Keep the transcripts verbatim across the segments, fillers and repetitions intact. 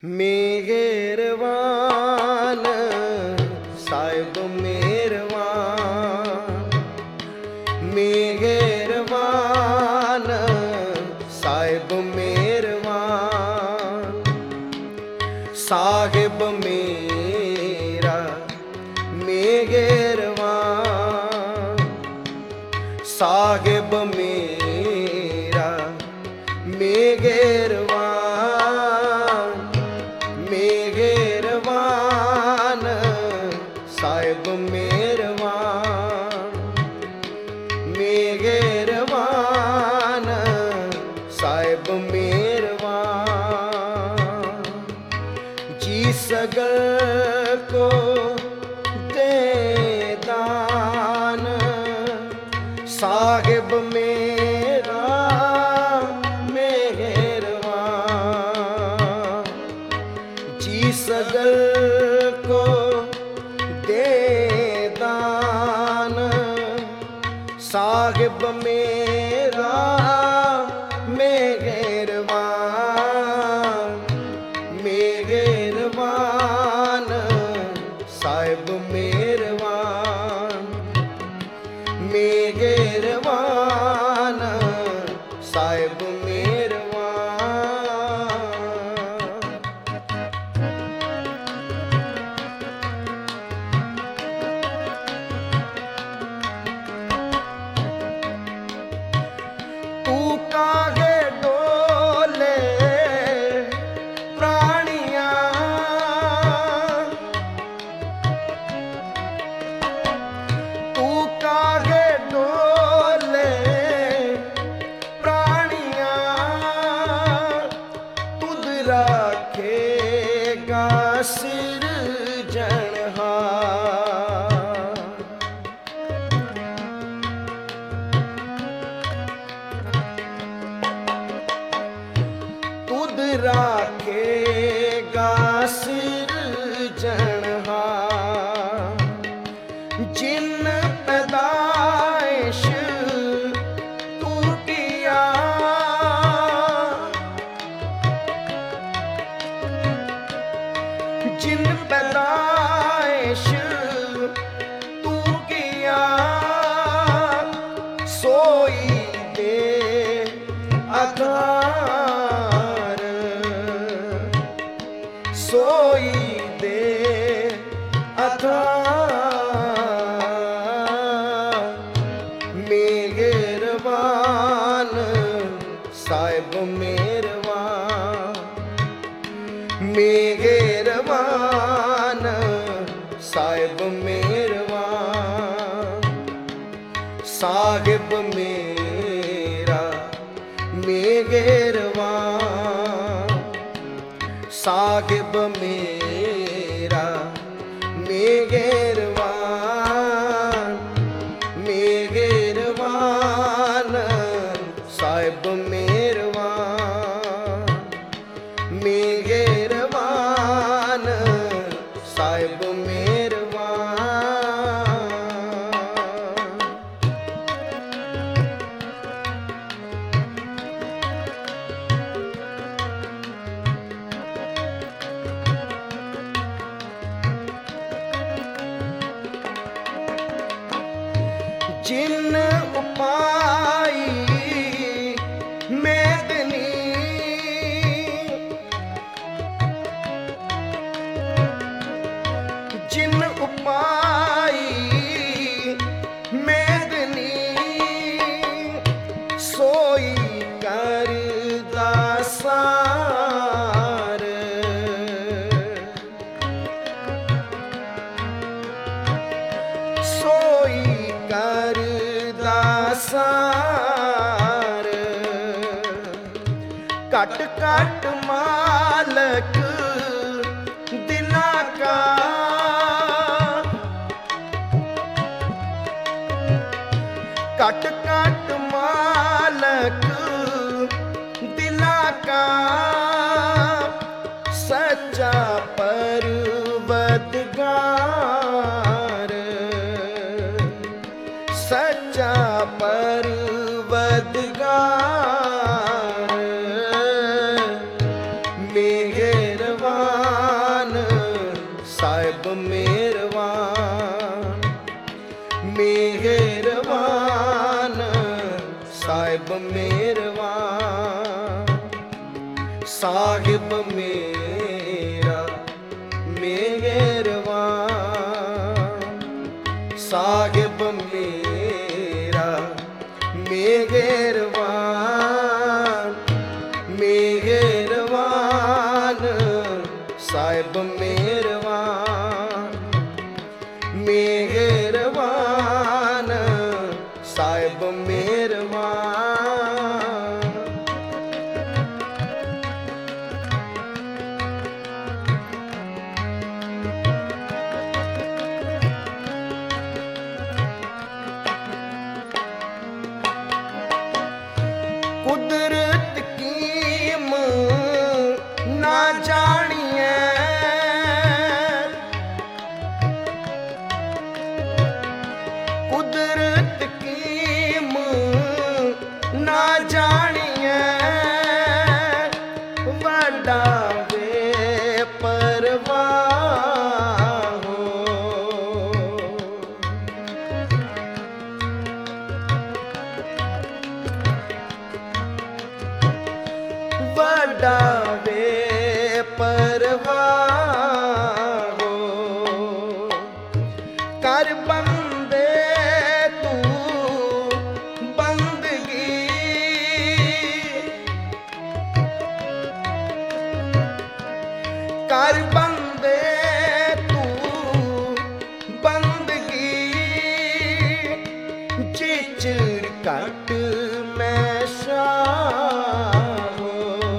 मेहरबान साहिब मेहरबान, मेहरबान साहिब मेहरबान, साहिब मेरा मेहरबान, साहिब मेरा मेहरबान, मेहरबान साहिब मेहरबान, मेहरबान साहिब मेहरबान, जी सगर को दे दान साहिब मेरा मेहरबान, जी सगर को दे दान साहिब मेरा मेहरबान, मेहरबान साहिब मेहरबान, मेहरबान साहिब राखेगा सिरजनहार, तुद राखेगा सिरजनहार, जिन पैदाइश तू किया जिन पैदाइश तू किया सोई दे आधार, सोई दे आधार, मेहरबान साहिब मेहरबान, मेहरबान साहिब मेहरबान, साहिब मेरा मेहरबान, साहिब मेरा मेहरबान, मेहरबान साहिब मेहरबान, मेहरबान साहिब जिन उपाई मेदनी जिन उपाई मेदनी सोई कर दासार, सोई कर दासार, कट कट मालक दिला का, कट कट मालक दिला का, सच्चा परवदगार, सच्चा परवदगार, मेहरबान ਮਿਹਰਬਾਨ ਮਿਹਰਬਾਨ ਸਾਹਿਬ ਮਿਹਰਬਾਨ ਸਾਹਿਬ ਮੇਰਾ ਮਿਹਰਬਾਨ ਸਾਹਿਬ ਮੇਰਾ ਮਿਹਰਬਾਨ ਮਿਹਰਬਾਨ ਸਾਹਿਬ ਮਿਹਰਬਾਨ ਮਿਹਰਬਾਨ ਸਾਹਿਬ ਮਿਹਰਬਾਨ ਕੁਦਰਤ ਕੀਮ ਨਾ ਜਾਣੀਐ ਕੁਦਰਤ ਕੀਮ ਨਾ ਜਾਣੀਐ ਵੱਡਾ ਵੇ ਪਰਵਾਹ ਹੋ ਵੱਡਾ ਵੇ ਪਰਵਾਹ ਹੋ ਕਰ ਬੰਦੇ ਤੂੰ ਬੰਦਗੀ ਕਰ ਬੰਦੇ ਤੂੰ ਬੰਦਗੀ ਚਿਚੜ ਕੱਟ ਮੈਂ ਸ਼ਾਹ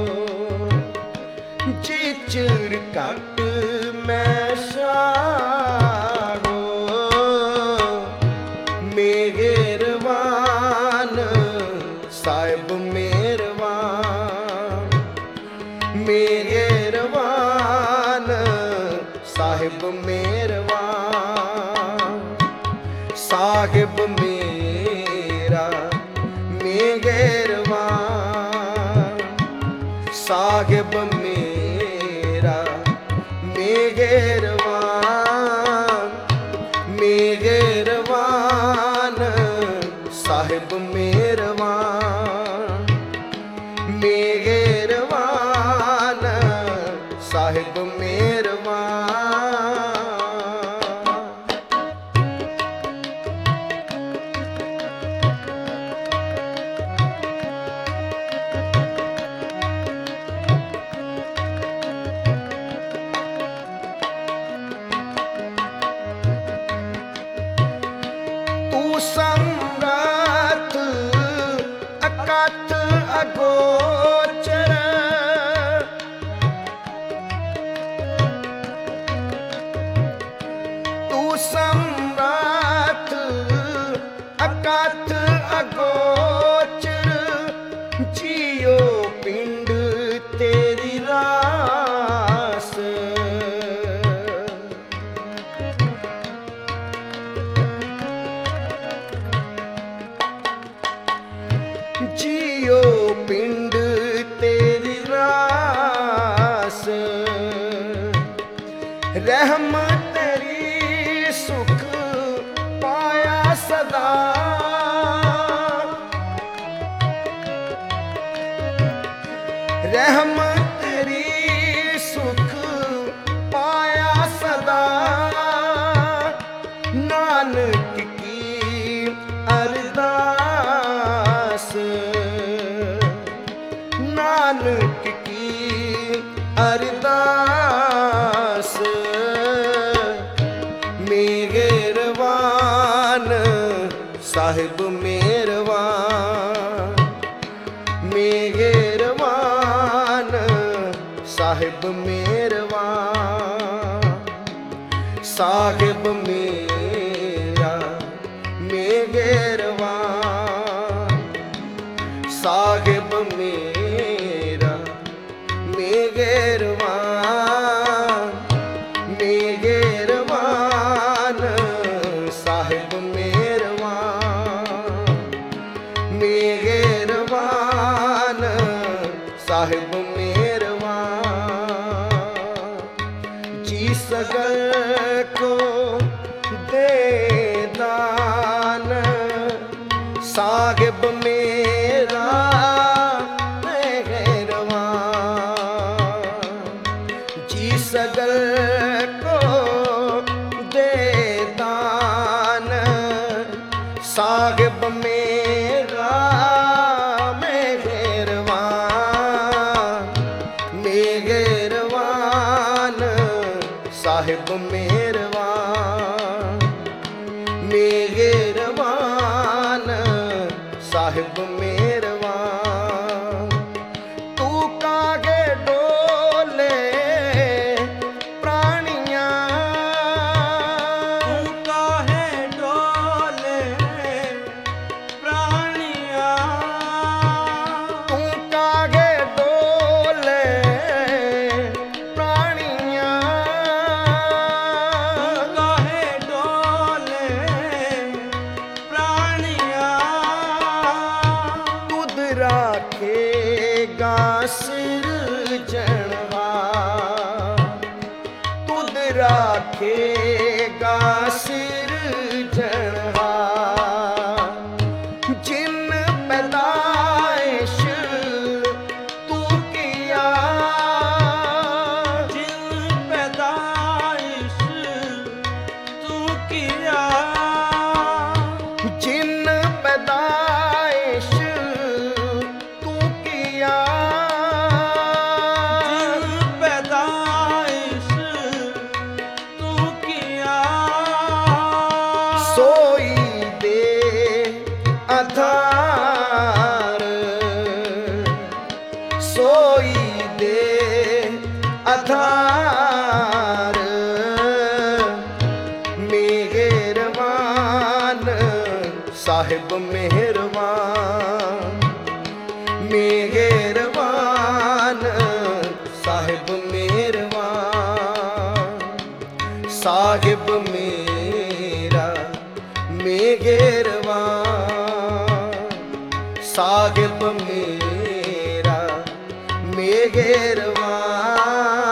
ਚਿਚੜ ਕੱਟ ਮੈਂ ਸ਼ਾਹ ਮਿਹਰਬਾਨ ਸਾਹਿਬ ਮਿਹਰਬਾਨ ਮਿਹਰਬਾਨ ਸਾਹਿਬ ਮਿਹਰਬਾਨ ਸਾਹਿਬ ਮੇਰਾ ਮਿਹਰਬਾਨ ਸਾਹਿਬ ਮੇਰਾ ਮਿਹਰਬਾਨ ਮਿਹਰਬਾਨ ਸਾਹਿਬ ਮਿਹਰਬਾਨ ਮਿਹਰਬਾਨ ਸਾਹਿਬ ਮਿਹਰਬਾਨ ਤੂੰ ਸਮਰੱਥ ਅਕਥ ਅਗੋਚਰ ਤੂੰ ਸਮਰੱਥ ਅਕਥ ਅਗੋਚਰ ਜੀਓ ਪਿੰਡ ਤੇਰੀ ਰਾਸ ਜੀਓ ਪਿੰਡ ਤੇਰੀ ਰਾਸ ਰਹਿਮ ਤੇਰੀ ਸੁਖ ਪਾਇਆ ਸਦਾ ਰਹਿਮ ਤੇਰੀ ਸੁਖ ਪਾਇਆ ਸਦਾ ਨਾਨਕ ਕੀ ਅਰਦਾਸ ਨਾਨਕ ਕੀ ਅਰਦਾਸ ਮਿਹਰਬਾਨ ਸਾਹਿਬ ਮਿਹਰਬਾਨ ਮਿਹਰਬਾਨ ਸਾਹਿਬ ਮਿਹਰਬਾਨ ਸਾਹਿਬ ਮੇਰਾ ਮਿਹਰਬਾਨ ਸਾਹਿਬ ਮੇਰਾ ਮਿਹਰਬਾਨ ਮਿਹਰਬਾਨ ਸਾਹਿਬ ਮਿਹਰਬਾਨ ਮਿਹਰਬਾਨ ਸਾਹਿਬ ਮਿਹਰਬਾਨ ਜੀ ਸਗਲ ਸਾਹਿਬ ਮੇਰਾ ਮਿਹਰਬਾਨ ਜੀ ਸਗਲ ਕੋ ਦੇ ਦਾਨ ਸਾਹਿਬ ਮੇਰਾ ਮਿਹਰਬਾਨ ਮਿਹਰਬਾਨ ਸਾਹਿਬ ਮਿਹਰਬਾਨ ਮਿਹਰਬਾਨ ਸਾਹਿਬ ਮਿਹਰਬਾਨ ਤੂੰ ਕਾਗੇ ਡੋਲੇ ਪ੍ਰਾਣੀਆਂ ਤੂੰ ਕਾਹੇ ਡੋਲੇ ਪ੍ਰਾਣੀਆਂ ਤੂੰ ਕਾਗੇ ਡੋਲੇ ਪ੍ਰਾਣੀਆਂ ਤੂੰ ਕਾਹੇ ਡੋਲੇ ਪ੍ਰਾਣੀਆਂ ਤੁਧ ਰਾਖੇਗਾ ਸਿਰਜਣਹਾਰ ਤੁਧ ਰਾਖੇਗਾ ਸਿਰਜਣਹਾਰ ਜਿਨ ਪੈਦਾਇਸ਼ ਤੂੰ ਕੀਆ ਜਿਨ ਪੈਦਾਇਸ਼ ਤੂੰ ਕੀਆ ਜਿਨ ਪੈਦਾਇਸ਼ ਤੂੰ ਕੀਆ ਜਿਨ ਪੈਦਾਇਸ਼ ਤੂੰ ਕੀਆ ਸੋਈ ਦੇ ਆਧਾਰ ਸੋਈ ਦੇ ਆਧਾਰ ਮਿਹਰਬਾਨ ਸਾਹਿਬ ਮਿਹਰਬਾਨ ਮਿਹਰਬਾਨ ਸਾਹਿਬ ਮਿਹਰਬਾਨ ਸਾਹਿਬ ਮੇਰਾ ਮਿਹਰਬਾਨ ਸਾਹਿਬ ਮੇਰਾ ਮਿਹਰਬਾਨ